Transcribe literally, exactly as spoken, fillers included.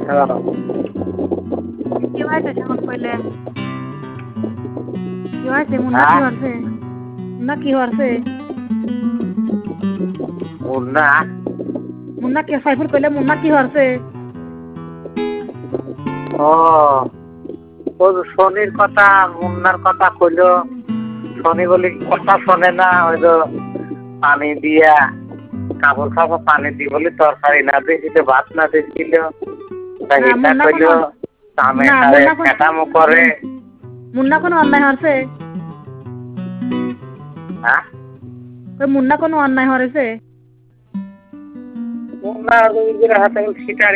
হ্যাঁ। কি হয়েছে যখন কইলে কি হয়েছে মুন্না কি হ্যাঁ হয়েছে মুন্না কি হয়েছে মুন্না মুন্না কি সাইফুল কইলে মুন্না কি হয়েছে ও ওর শনির কথা মুন্নার কথা কইলো শনি বলি কথা শোনে না ওই তো পানি দিয়া কাপড় খাবো পানি দি বলি তরকারি না দিয়েছিল ভাত না দিয়েছিল তাই না এটা মুন্না কইলো কোনো কামে না সারে মুন্না কোন খেটামো করে মুন্না কোনো অন্যায় হয়েছে হ্যাঁ ওই মুন্না কোনো অন্যায় হয়েছে মুন্না ওই হাতে শিকারি